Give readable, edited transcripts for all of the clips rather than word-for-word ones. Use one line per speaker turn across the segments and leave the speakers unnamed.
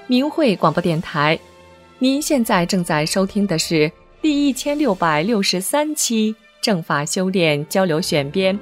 明慧广播电台。您现在正在收听的是第1663期正法修炼交流选编。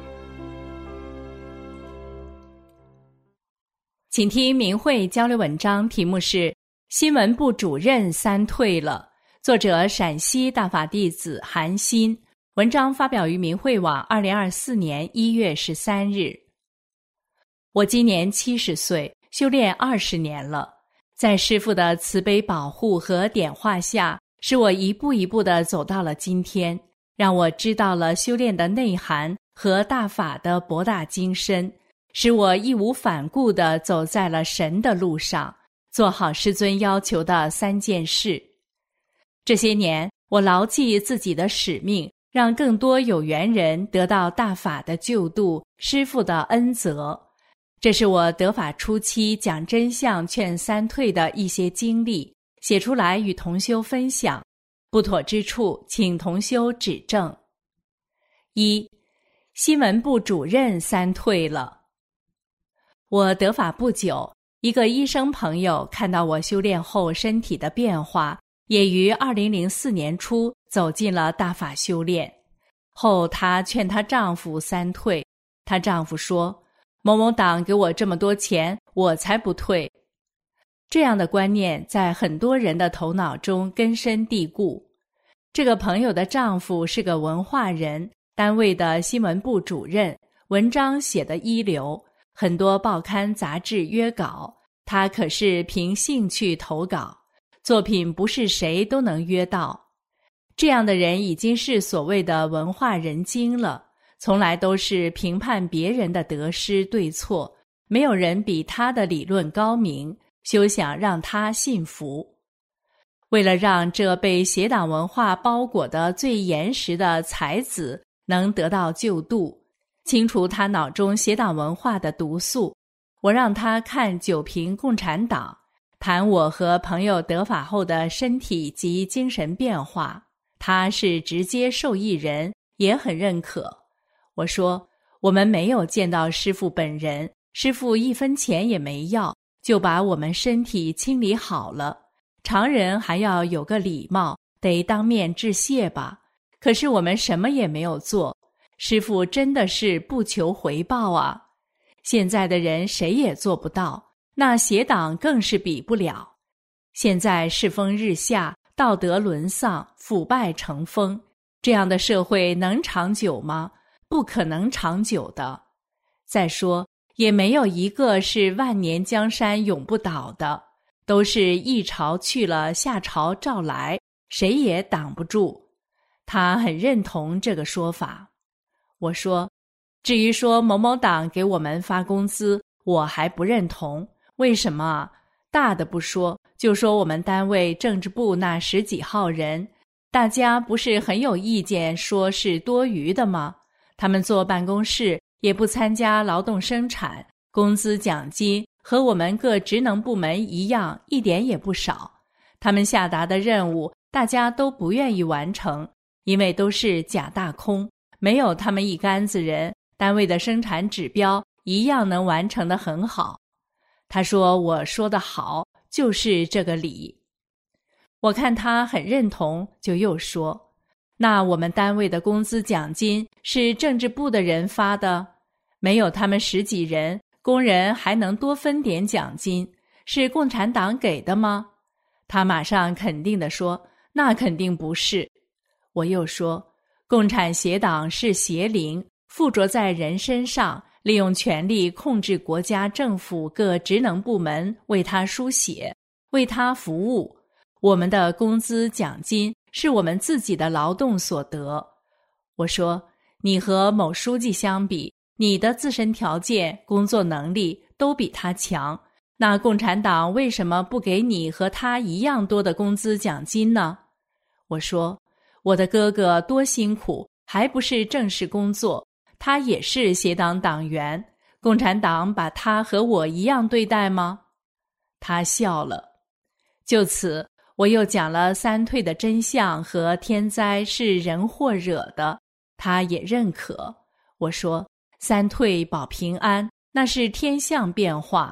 请听明慧交流文章，题目是新闻部主任三退了，作者陕西大法弟子韩新，文章发表于明慧网2024年1月13日。我今年70岁，修炼20年了，在师父的慈悲保护和点化下，使我一步一步地走到了今天，让我知道了修炼的内涵和大法的博大精深，使我义无反顾地走在了神的路上，做好师尊要求的3件事。这些年，我牢记自己的使命，让更多有缘人得到大法的救度，师父的恩泽。这是我得法初期讲真相劝三退的一些经历，写出来与同修分享，不妥之处请同修指正。1. 新闻部主任三退了。我得法不久，一个医生朋友看到我修炼后身体的变化，也于2004年初走进了大法修炼。后她劝她丈夫三退，她丈夫说，某某党给我这么多钱，我才不退。这样的观念在很多人的头脑中根深蒂固。这个朋友的丈夫是个文化人，单位的新闻部主任，文章写得一流，很多报刊杂志约稿，他可是凭兴趣投稿，作品不是谁都能约到。这样的人已经是所谓的文化人精了，从来都是评判别人的得失对错，没有人比他的理论高明，休想让他信服。为了让这被邪党文化包裹的最严实的才子能得到救度，清除他脑中邪党文化的毒素，我让他看九评共产党，谈我和朋友得法后的身体及精神变化，他是直接受益人，也很认可。我说，我们没有见到师父本人，师父1分钱也没要，就把我们身体清理好了。常人还要有个礼貌，得当面致谢吧。可是我们什么也没有做，师父真的是不求回报啊。现在的人谁也做不到，那邪党更是比不了。现在世风日下，道德沦丧，腐败成风，这样的社会能长久吗？不可能长久的。再说，也没有一个是万年江山永不倒的，都是一朝去了，下朝照来，谁也挡不住。他很认同这个说法。我说，至于说某某党给我们发工资，我还不认同。为什么啊？大的不说，就说我们单位政治部那10几号人，大家不是很有意见，说是多余的吗？他们坐办公室，也不参加劳动生产，工资奖金和我们各职能部门一样，一点也不少。他们下达的任务，大家都不愿意完成，因为都是假大空，没有他们一竿子人，单位的生产指标一样能完成得很好。他说我说得好，就是这个理。我看他很认同，就又说，那我们单位的工资奖金是政治部的人发的，没有他们10几人，工人还能多分点奖金，是共产党给的吗？他马上肯定地说，那肯定不是。我又说，共产邪党是邪灵，附着在人身上，利用权力控制国家政府各职能部门，为他书写，为他服务。我们的工资奖金是我们自己的劳动所得。我说，你和某书记相比，你的自身条件、工作能力都比他强，那共产党为什么不给你和他一样多的工资奖金呢？我说，我的哥哥多辛苦，还不是正式工作，他也是邪党党员，共产党把他和我一样对待吗？他笑了。就此，我又讲了三退的真相和天灾是人祸惹的，他也认可。我说，三退保平安，那是天象变化，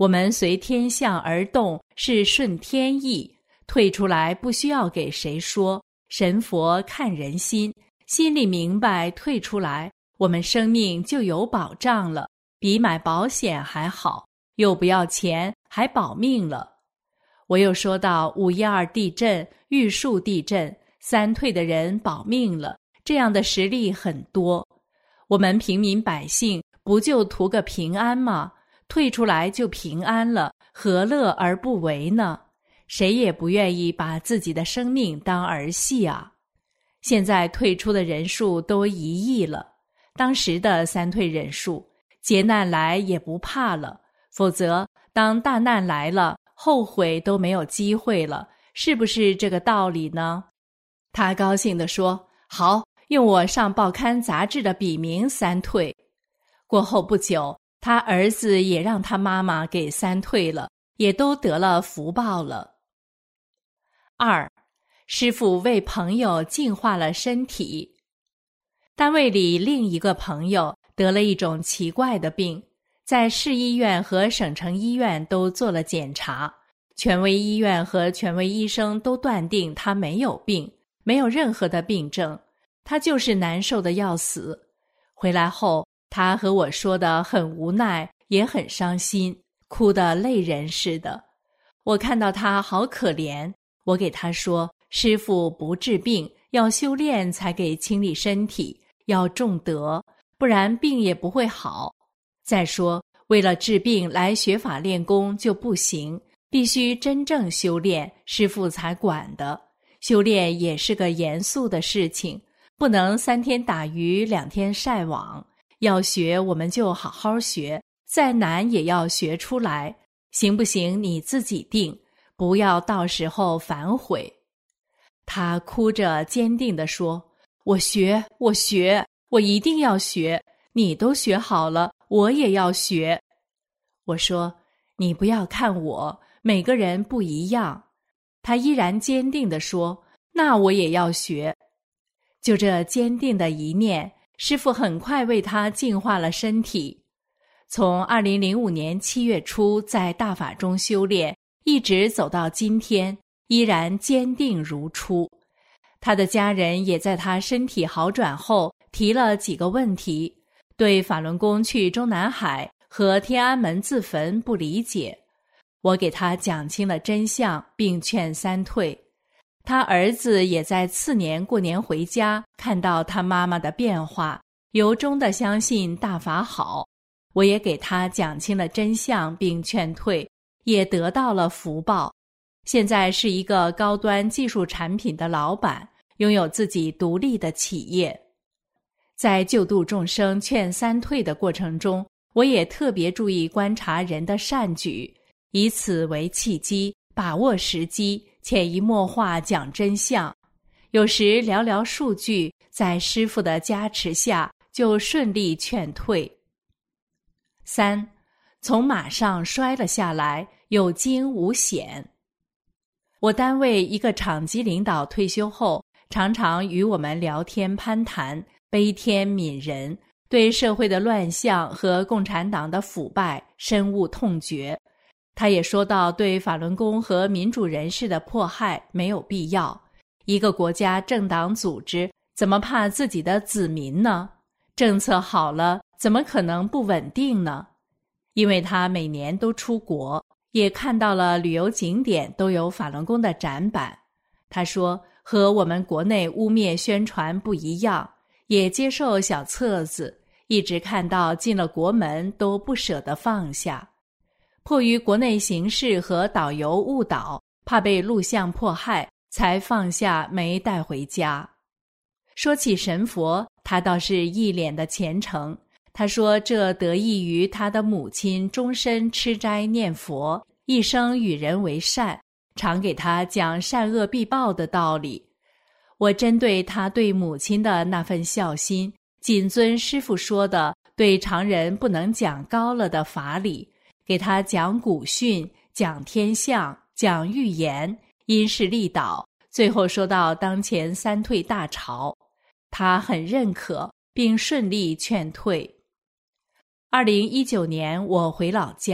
我们随天象而动，是顺天意，退出来不需要给谁说，神佛看人心，心里明白，退出来，我们生命就有保障了，比买保险还好，又不要钱，还保命了。我又说到5.12地震、玉树地震，三退的人保命了，这样的实例很多。我们平民百姓不就图个平安吗？退出来就平安了，何乐而不为呢？谁也不愿意把自己的生命当儿戏啊。现在退出的人数都1亿了，当时的三退人数，劫难来也不怕了，否则当大难来了，后悔都没有机会了，是不是这个道理呢？他高兴地说，好，用我上报刊杂志的笔名三退。过后不久，他儿子也让他妈妈给三退了，也都得了福报了。2. 师父为朋友净化了身体。单位里另一个朋友得了一种奇怪的病，在市医院和省城医院都做了检查，权威医院和权威医生都断定他没有病，没有任何的病症，他就是难受得要死。回来后，他和我说得很无奈，也很伤心，哭得泪人似的。我看到他好可怜，我给他说，师父不治病，要修炼才给清理身体，要重德，不然病也不会好。再说，为了治病来学法练功就不行，必须真正修炼，师父才管的。修炼也是个严肃的事情，不能3天打鱼2天晒网。要学我们就好好学，再难也要学出来，行不行你自己定，不要到时候反悔。他哭着坚定地说，我学，我一定要学，你都学好了，我也要学。我说，你不要看我，每个人不一样。他依然坚定地说，那我也要学。就这坚定的一念，师父很快为他净化了身体。从2005年7月初在大法中修炼，一直走到今天，依然坚定如初。他的家人也在他身体好转后提了几个问题，对法轮功去中南海和天安门自焚不理解。我给他讲清了真相，并劝三退。他儿子也在次年过年回家，看到他妈妈的变化，由衷地相信大法好。我也给他讲清了真相，并劝退，也得到了福报。现在是一个高端技术产品的老板，拥有自己独立的企业。在救度众生劝三退的过程中，我也特别注意观察人的善举，以此为契机，把握时机，潜移默化讲真相。有时寥寥数句，在师父的加持下就顺利劝退。3. 从马上摔了下来，有惊无险。我单位一个厂级领导退休后，常常与我们聊天攀谈，悲天悯人，对社会的乱象和共产党的腐败深恶痛绝。他也说到，对法轮功和民主人士的迫害没有必要。一个国家政党组织怎么怕自己的子民呢？政策好了，怎么可能不稳定呢？因为他每年都出国，也看到了旅游景点都有法轮功的展板。他说，和我们国内污蔑宣传不一样，也接受小册子，一直看到进了国门都不舍得放下。迫于国内形势和导游误导，怕被录像迫害，才放下没带回家。说起神佛，他倒是一脸的虔诚。他说这得益于他的母亲终身吃斋念佛，一生与人为善，常给他讲善恶必报的道理。我针对他对母亲的那份孝心，谨遵师父说的对常人不能讲高了的法理，给他讲古训，讲天象，讲预言，因势利导，最后说到当前三退大潮，他很认可，并顺利劝退。2019年我回老家，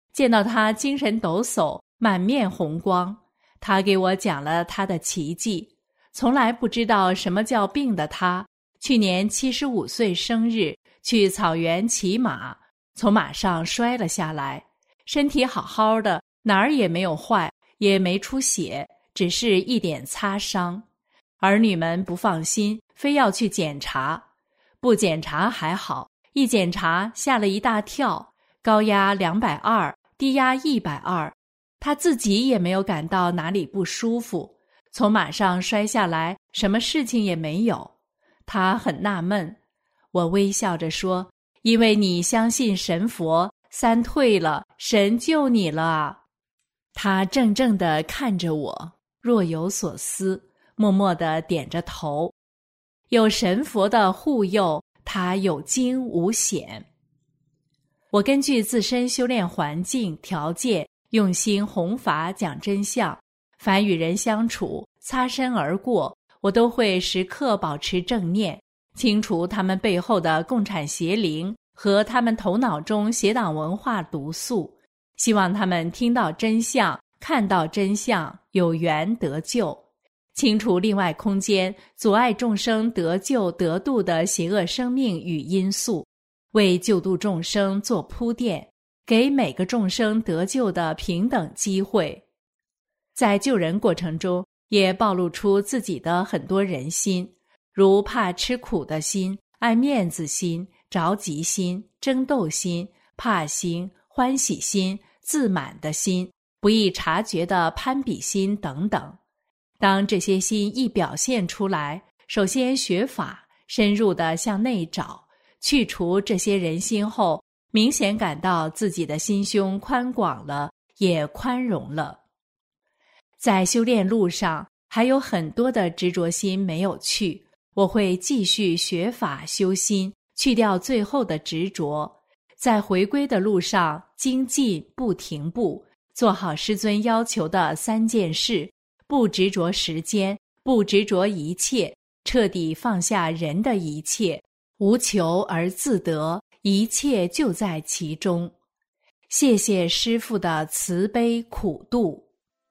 见到他精神抖擞，满面红光。他给我讲了他的奇迹。从来不知道什么叫病的他，去年75岁生日，去草原骑马，从马上摔了下来，身体好好的，哪儿也没有坏，也没出血，只是一点擦伤。儿女们不放心，非要去检查。不检查还好，一检查吓了一大跳，高压220，低压120。他自己也没有感到哪里不舒服，从马上摔下来，什么事情也没有。他很纳闷，我微笑着说：“因为你相信神佛，3退了，神救你了。”他怔怔地看着我，若有所思，默默地点着头。有神佛的护佑，他有惊无险。我根据自身修炼环境条件，用心弘法讲真相，凡与人相处，擦身而过，我都会时刻保持正念，清除他们背后的共产邪灵和他们头脑中邪党文化毒素，希望他们听到真相，看到真相，有缘得救，清除另外空间阻碍众生得救得度的邪恶生命与因素，为救度众生做铺垫，给每个众生得救的平等机会。在救人过程中，也暴露出自己的很多人心，如怕吃苦的心、爱面子心、着急心、争斗心、怕心、欢喜心、自满的心、不易察觉的攀比心等等。当这些心一表现出来，首先学法，深入地向内找，去除这些人心后，明显感到自己的心胸宽广了，也宽容了。在修炼路上，还有很多的执着心没有去，我会继续学法修心，去掉最后的执着，在回归的路上精进不停步，做好师尊要求的3件事，不执着时间，不执着一切，彻底放下人的一切，无求而自得，一切就在其中。谢谢师父的慈悲苦度。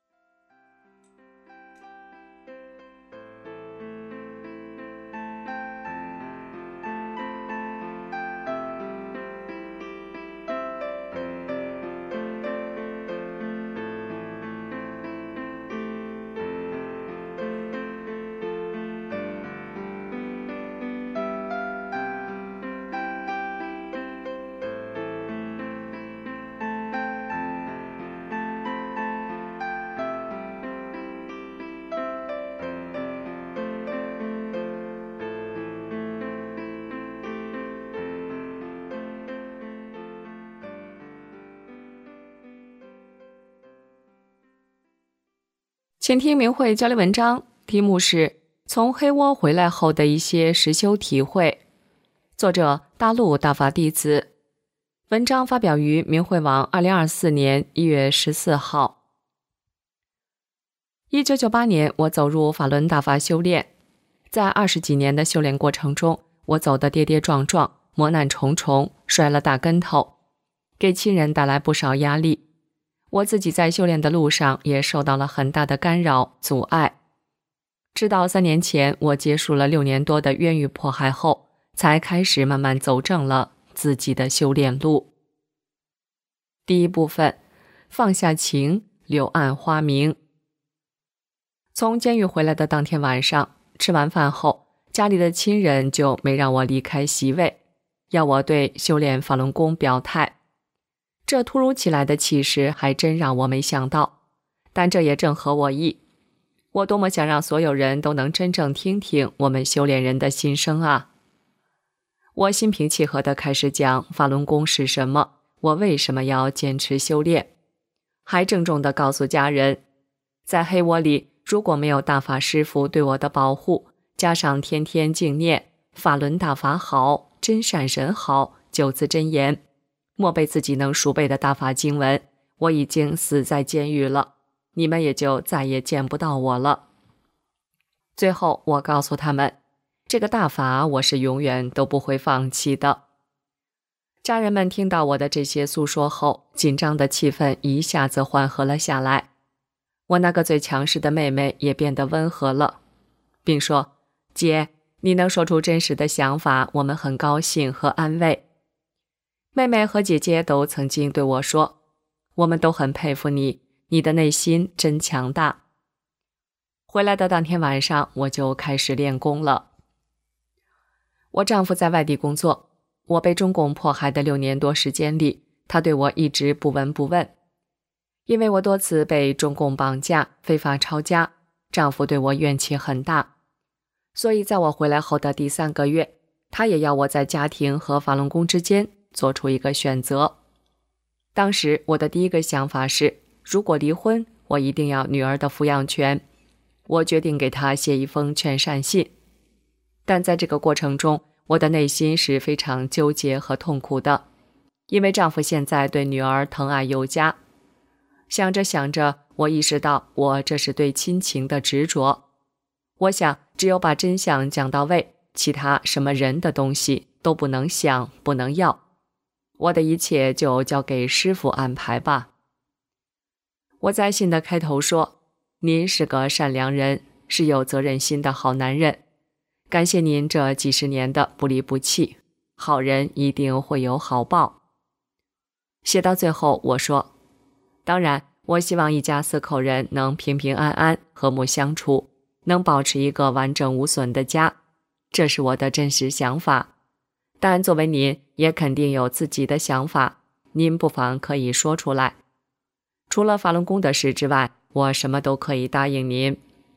请听明慧交流文章，题目是从黑窝回来后的一些实修体会，作者大陆大法弟子。文章发表于明慧网2024年1月14号。1998年，我走入法轮大法修炼，在20几年的修炼过程中，我走得跌跌撞撞，磨难重重，摔了大跟头，给亲人带来不少压力。我自己在修炼的路上也受到了很大的干扰阻碍，直到3年前我结束了6年多的冤狱迫害后，才开始慢慢走正了自己的修炼路。第一部分，放下情，柳暗花明。从监狱回来的当天晚上，吃完饭后，家里的亲人就没让我离开席位，要我对修炼法轮功表态。这突如其来的启示还真让我没想到，但这也正合我意。我多么想让所有人都能真正听听我们修炼人的心声啊！我心平气和地开始讲法轮功是什么，我为什么要坚持修炼，还郑重地告诉家人，在黑窝里如果没有大法师父对我的保护，加上天天静念法轮大法好，真善神好，9字真言，默背自己能熟背的大法经文，我已经死在监狱了，你们也就再也见不到我了。最后我告诉他们，这个大法我是永远都不会放弃的。 家人们听到我的这些诉说后，紧张的气氛一下子缓和了下来。我那个最强势的妹妹也变得温和了，并说：姐，你能说出真实的想法，我们很高兴和安慰。妹妹和姐姐都曾经对我说，我们都很佩服你，你的内心真强大。回来的当天晚上，我就开始练功了。我丈夫在外地工作，我被中共迫害的6年多时间里，他对我一直不闻不问。因为我多次被中共绑架、非法抄家，丈夫对我怨气很大，所以在我回来后的第3个月，他也要我在家庭和法轮功之间做出一个选择。当时我的第一个想法是，如果离婚，我一定要女儿的抚养权。我决定给他写一封劝善信。但在这个过程中，我的内心是非常纠结和痛苦的，因为丈夫现在对女儿疼爱有加。想着想着，我意识到我这是对亲情的执着。我想，只有把真相讲到位，其他什么人的东西都不能想，不能要。我的一切就交给师父安排吧。我在信的开头说，您是个善良人，是有责任心的好男人。感谢您这几十年的不离不弃，好人一定会有好报。写到最后，我说，当然，我希望一家4口人能平平安安、和睦相处，能保持一个完整无损的家，这是我的真实想法。但作为您，也肯定有自己的想法，您不妨可以说出来。除了法轮功的事之外，我什么都可以答应您。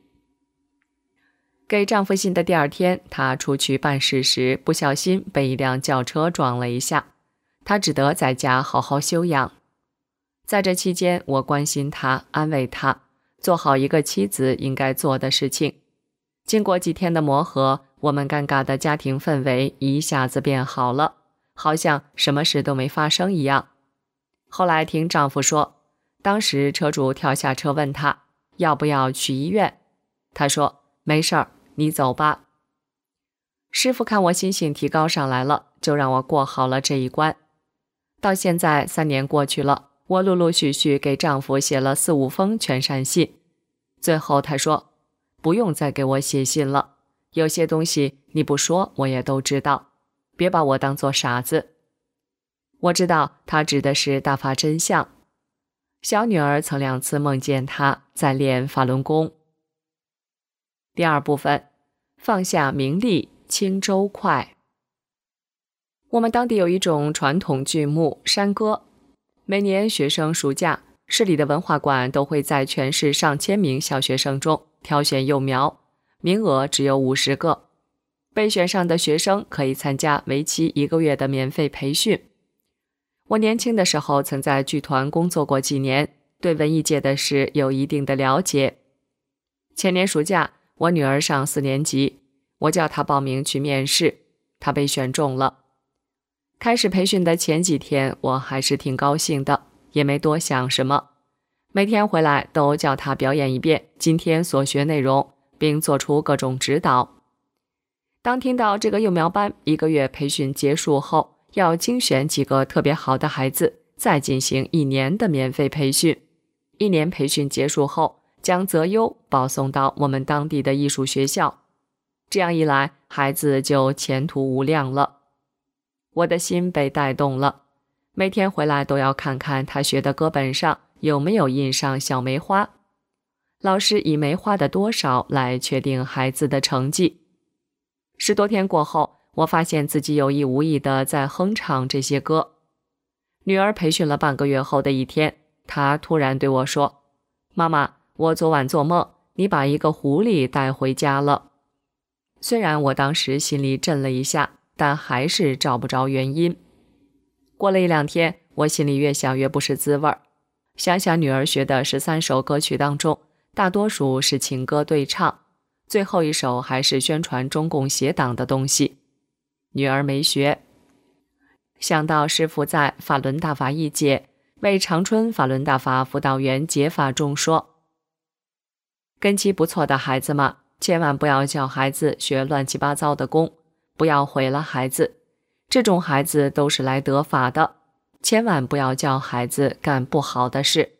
给丈夫信的第2天，他出去办事时不小心被一辆轿车撞了一下，他只得在家好好休养。在这期间，我关心他，安慰他，做好一个妻子应该做的事情。经过几天的磨合，我们尴尬的家庭氛围一下子变好了，好像什么事都没发生一样。后来听丈夫说，当时车主跳下车问他要不要去医院，他说没事儿，你走吧。师父看我心性提高上来了，就让我过好了这一关。到现在3年过去了，我陆陆续续给丈夫写了4、5封劝善信。最后他说，不用再给我写信了，有些东西你不说我也都知道，别把我当作傻子。我知道他指的是大法真相。小女儿曾2次梦见他在练法轮功。第2部分，放下名利，轻舟快。我们当地有一种传统剧目山歌，每年学生暑假，市里的文化馆都会在全市上千名小学生中挑选幼苗，名额只有50个。被选上的学生可以参加为期1个月的免费培训。我年轻的时候曾在剧团工作过几年，对文艺界的事有一定的了解。前年暑假，我女儿上4年级，我叫她报名去面试，她被选中了。开始培训的前几天，我还是挺高兴的，也没多想什么。每天回来都叫她表演一遍今天所学内容，并做出各种指导。当听到这个幼苗班1个月培训结束后，要精选几个特别好的孩子，再进行1年的免费培训。1年培训结束后，将择优保送到我们当地的艺术学校。这样一来，孩子就前途无量了。我的心被带动了，每天回来都要看看他学的歌本上有没有印上小梅花。老师以梅花的多少来确定孩子的成绩。10多天过后，我发现自己有意无意地在哼唱这些歌。女儿培训了半个月后的一天，她突然对我说，妈妈，我昨晚做梦，你把一个狐狸带回家了。虽然我当时心里震了一下，但还是找不着原因。过了1、2天，我心里越想越不是滋味儿。想想女儿学的13首歌曲当中，大多数是情歌对唱，最后一首还是宣传中共邪党的东西。女儿没学。想到师父在法轮大法一解为长春法轮大法辅导员解法中说，根基不错的孩子们，千万不要叫孩子学乱七八糟的功，不要毁了孩子。 这种孩子都是来得法的，千万不要教孩子干不好的事。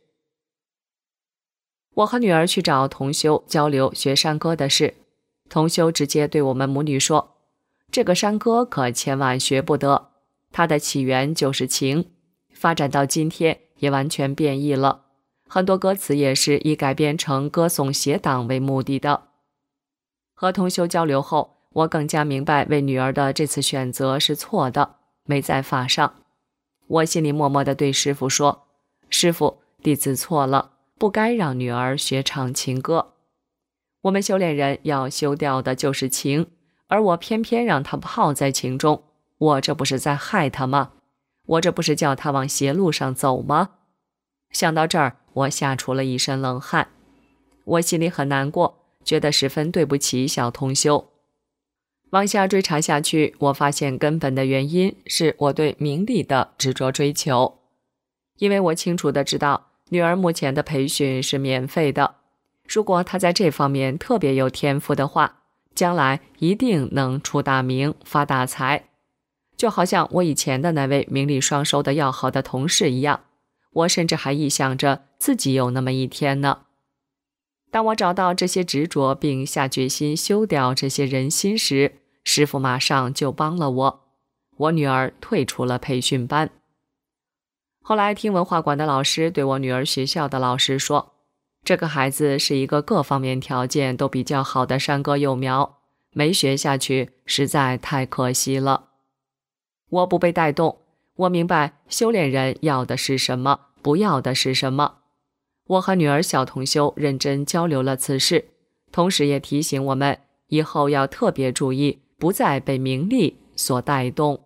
我和女儿去找同修交流学山歌的事，同修直接对我们母女说，这个山歌可千万学不得，它的起源就是情，发展到今天也完全变异了，很多歌词也是以改编成歌颂邪党为目的的。和同修交流后，我更加明白为女儿的这次选择是错的，没在法上。我心里默默地对师父说，师父，弟子错了，不该让女儿学唱情歌。我们修炼人要修掉的就是情，而我偏偏让她泡在情中，我这不是在害她吗？我这不是叫她往邪路上走吗？想到这儿，我吓出了一身冷汗。我心里很难过，觉得十分对不起小同修。往下追查下去，我发现根本的原因是我对名利的执着追求。因为我清楚地知道，女儿目前的培训是免费的，如果她在这方面特别有天赋的话，将来一定能出大名发大财。就好像我以前的那位名利双收的要好的同事一样，我甚至还臆想着自己有那么一天呢。当我找到这些执着并下决心修掉这些人心时，师父马上就帮了我，我女儿退出了培训班。后来听文化馆的老师对我女儿学校的老师说，这个孩子是一个各方面条件都比较好的山歌幼苗，没学下去实在太可惜了。我不被带动，我明白修炼人要的是什么，不要的是什么。我和女儿小同修认真交流了此事，同时也提醒我们以后要特别注意，不再被名利所带动。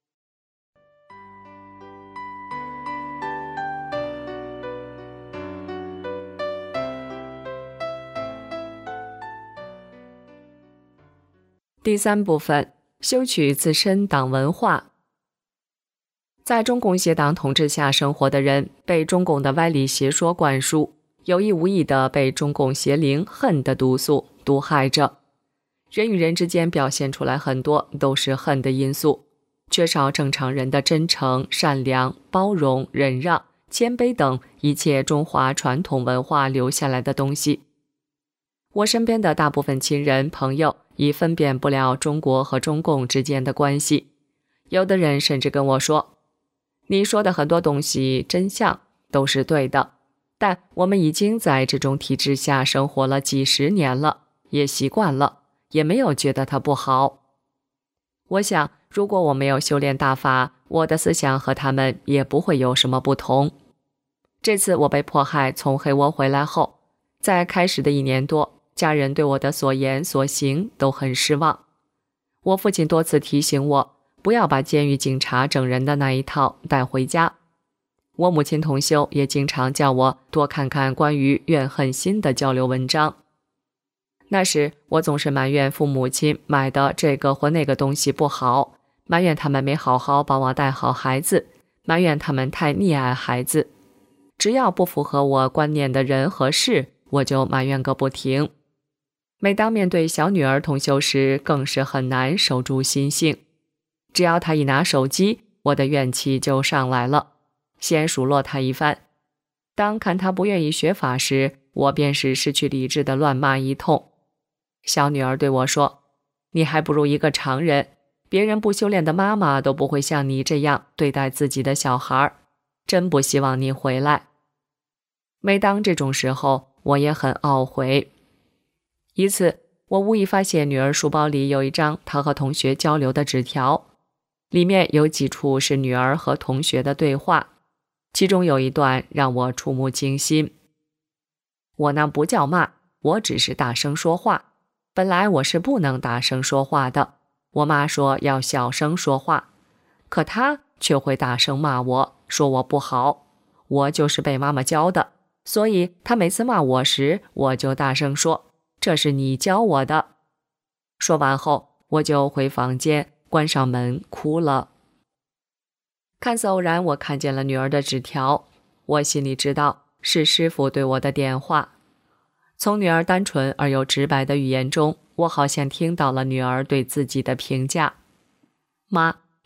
第三部分，修取自身党文化。在中共邪党统治下生活的人，被中共的歪理邪说灌输，有意无意地被中共邪灵恨的毒素毒害着。人与人之间表现出来很多都是恨的因素，缺少正常人的真诚、善良、包容、忍让、谦卑等一切中华传统文化留下来的东西。我身边的大部分亲人朋友已分辨不了中国和中共之间的关系，有的人甚至跟我说，你说的很多东西真相都是对的，但我们已经在这种体制下生活了几十年了，也习惯了，也没有觉得它不好。我想，如果我没有修炼大法，我的思想和他们也不会有什么不同。这次我被迫害从黑窝回来后，在开始的1年多，家人对我的所言所行都很失望。我父亲多次提醒我，不要把监狱警察整人的那一套带回家。我母亲同修也经常叫我多看看关于怨恨心的交流文章。那时我总是埋怨父母亲买的这个或那个东西不好，埋怨他们没好好帮我带好孩子，埋怨他们太溺爱孩子。只要不符合我观念的人和事，我就埋怨个不停。每当面对小女儿同修时，更是很难守住心性。只要她一拿手机，我的怨气就上来了，先数落她一番。当看她不愿意学法时，我便是失去理智的乱骂一通。小女儿对我说，你还不如一个常人，别人不修炼的妈妈都不会像你这样对待自己的小孩，真不希望你回来。每当这种时候，我也很懊悔。一次，我无意发现女儿书包里有一张她和同学交流的纸条，里面有几处是女儿和同学的对话，其中有一段让我触目惊心。我那不叫骂，我只是大声说话。本来我是不能大声说话的，我妈说要小声说话，可她却会大声骂我，说我不好。我就是被妈妈教的，所以她每次骂我时，我就大声说，这是你教我的。说完后，我就回房间，关上门哭了。看似偶然，我看见了女儿的纸条，我心里知道是师父对我的点化。从女儿单纯而又直白的语言中，我好像听到了女儿对自己的评价。妈，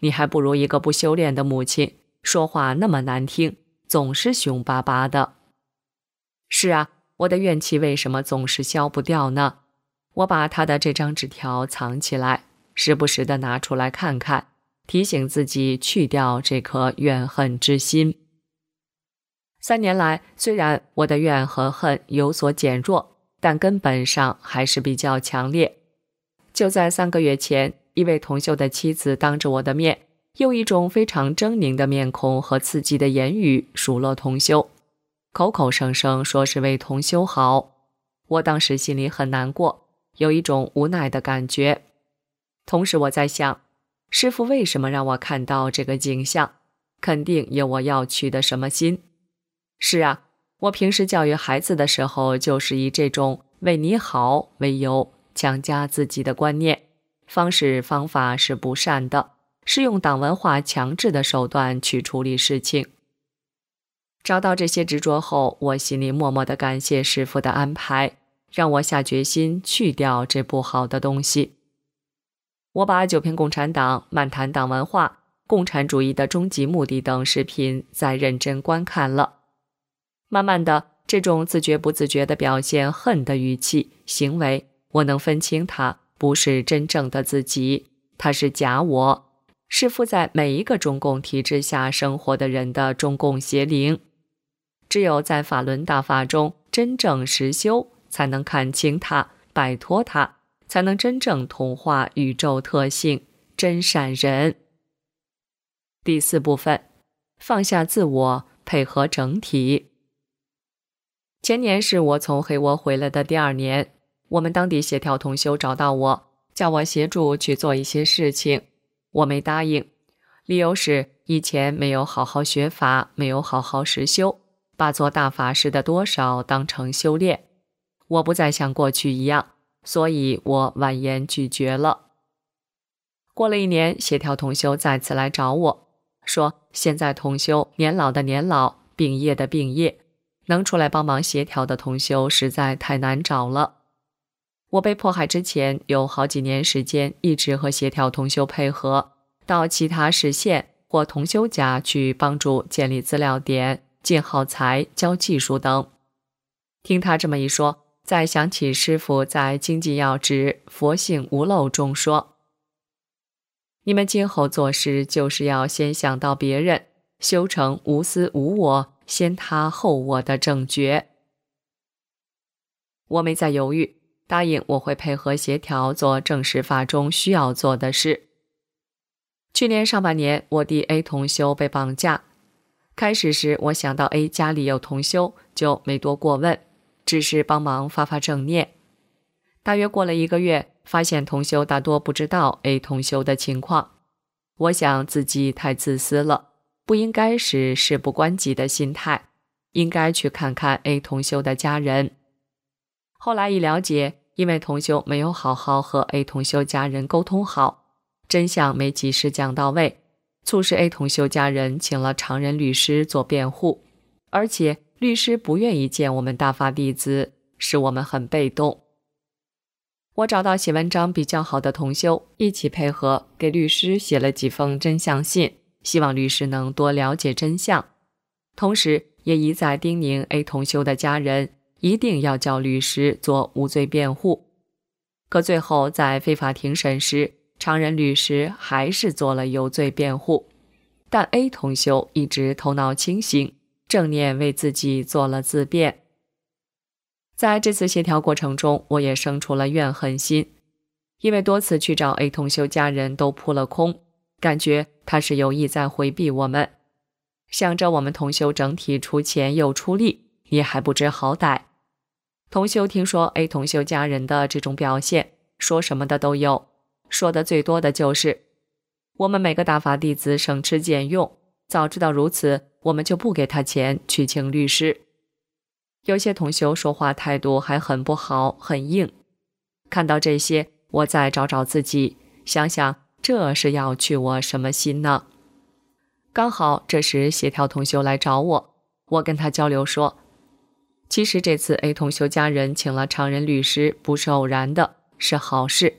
你还不如一个不修炼的母亲，说话那么难听，总是凶巴巴的。是啊，我的怨气为什么总是消不掉呢？我把他的这张纸条藏起来，时不时地拿出来看看，提醒自己去掉这颗怨恨之心。3年来，虽然我的怨和恨有所减弱，但根本上还是比较强烈。就在3个月前，一位同修的妻子当着我的面，用一种非常狰狞的面孔和刺激的言语数落同修，口口声声说是为同修好。我当时心里很难过，有一种无奈的感觉。同时我在想，师父为什么让我看到这个景象？肯定有我要去的什么心。是啊，我平时教育孩子的时候，就是以这种为你好为由，强加自己的观念，方式方法是不善的，是用党文化强制的手段去处理事情。找到这些执着后，我心里默默地感谢师父的安排，让我下决心去掉这不好的东西。我把9篇共产党、漫谈党文化、共产主义的终极目的等视频再认真观看了。慢慢的，这种自觉不自觉地表现恨的语气、行为，我能分清它不是真正的自己，它是假我，是附在每一个中共体制下生活的人的中共邪灵。只有在法轮大法中真正实修，才能看清它，摆脱它，才能真正同化宇宙特性，真善人。第4部分，放下自我，配合整体。前年是我从黑窝回来的第2年，我们当地协调同修找到我，叫我协助去做一些事情，我没答应，理由是以前没有好好学法，没有好好实修，把做大法师的多少当成修炼，我不再像过去一样，所以我婉言拒绝了。过了1年，协调同修再次来找我，说现在同修年老的年老，病业的病业，能出来帮忙协调的同修实在太难找了。我被迫害之前有好几年时间一直和协调同修配合，到其他市县或同修家去帮助建立资料点、进耗材、教技术等。听他这么一说，再想起师父在《经济要旨佛性无漏》中说，你们今后做事就是要先想到别人，修成无私无我，先他后我的正觉。我没再犹豫，答应我会配合协调做正式法中需要做的事。去年上半年，我弟 A 同修被绑架。开始时我想到 A 家里有同修，就没多过问，只是帮忙发发正念。大约过了1个月，发现同修大多不知道 A 同修的情况。我想自己太自私了，不应该是事不关己的心态，应该去看看 A 同修的家人。后来一了解，因为同修没有好好和 A 同修家人沟通好，真相没及时讲到位，促使 A 同修家人请了常人律师做辩护，而且律师不愿意见我们大法弟子，使我们很被动。我找到写文章比较好的同修，一起配合给律师写了几封真相信，希望律师能多了解真相，同时也一再叮咛 A 同修的家人一定要叫律师做无罪辩护。可最后在非法庭审时，常人律师还是做了有罪辩护，但 A 同修一直头脑清醒，正念为自己做了自辩。在这次协调过程中，我也生出了怨恨心，因为多次去找 A 同修家人都扑了空，感觉他是有意在回避我们。想着我们同修整体出钱又出力，也还不知好歹。同修听说 A 同修家人的这种表现，说什么的都有，说的最多的就是我们每个大法弟子省吃俭用，早知道如此，我们就不给他钱去请律师。有些同修说话态度还很不好，很硬。看到这些，我再找找自己，想想这是要去我什么心呢？刚好这时协调同修来找我，我跟他交流说，其实这次 A 同修家人请了常人律师不是偶然的，是好事。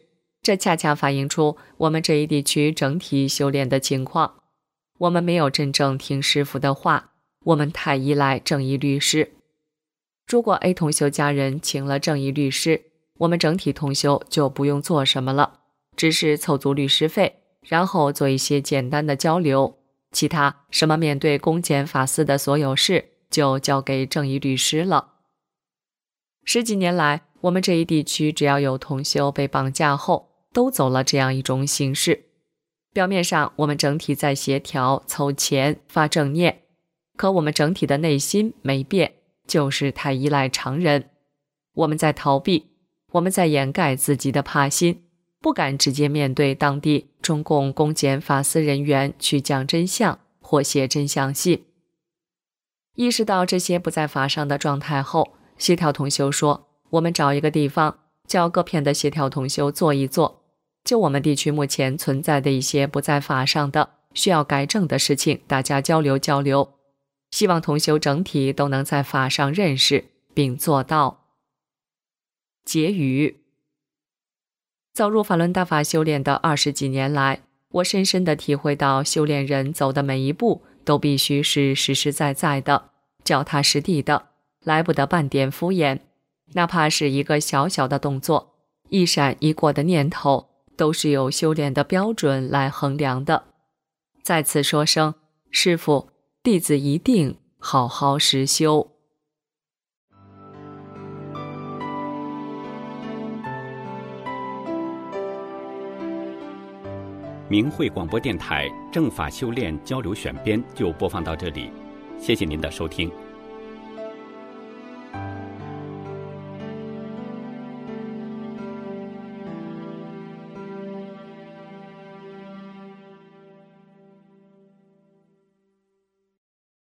这恰恰反映出我们这一地区整体修炼的情况。我们没有真正听师父的话，我们太依赖正义律师。如果 A 同修家人请了正义律师，我们整体同修就不用做什么了，只是凑足律师费，然后做一些简单的交流，其他什么面对公检法司的所有事就交给正义律师了。10几年来，我们这一地区只要有同修被绑架后，都走了这样一种形式。表面上我们整体在协调、凑钱、发正念，可我们整体的内心没变，就是太依赖常人。我们在逃避，我们在掩盖自己的怕心，不敢直接面对当地中共公检法司人员去讲真相或写真相信。意识到这些不在法上的状态后，协调同修说，我们找一个地方，叫各片的协调同修做一做，就我们地区目前存在的一些不在法上的需要改正的事情，大家交流交流，希望同修整体都能在法上认识并做到。结语：走入法轮大法修炼的20几年来，我深深地体会到，修炼人走的每一步都必须是实实在在的、脚踏实地的，来不得半点敷衍。哪怕是一个小小的动作，一闪一过的念头，都是有修炼的标准来衡量的。在此说声，师父，弟子一定好好实修。
明慧广播电台正法修炼交流选编就播放到这里，谢谢您的收听。